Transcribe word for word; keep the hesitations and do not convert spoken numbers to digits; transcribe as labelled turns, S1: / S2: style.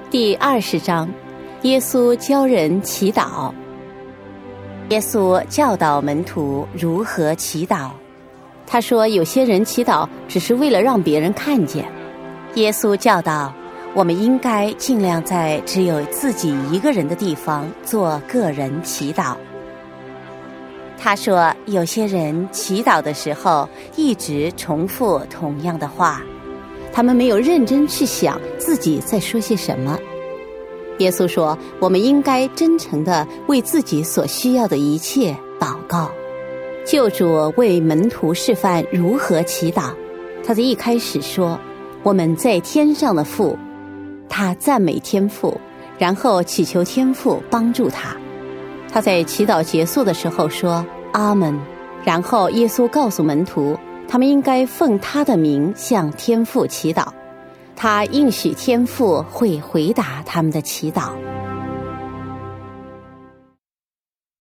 S1: 第二十章，耶稣教人祈祷。耶稣教导门徒如何祈祷。他说，有些人祈祷只是为了让别人看见。耶稣教导我们应该尽量在只有自己一个人的地方做个人祈祷。他说，有些人祈祷的时候一直重复同样的话，他们没有认真去想自己在说些什么。耶稣说，我们应该真诚地为自己所需要的一切祷告。救主为门徒示范如何祈祷。他在一开始说，我们在天上的父，他赞美天父，然后祈求天父帮助他。他在祈祷结束的时候说阿们，然后耶稣告诉门徒，他们应该奉他的名向天父祈祷，他应许天父会回答他们的祈祷。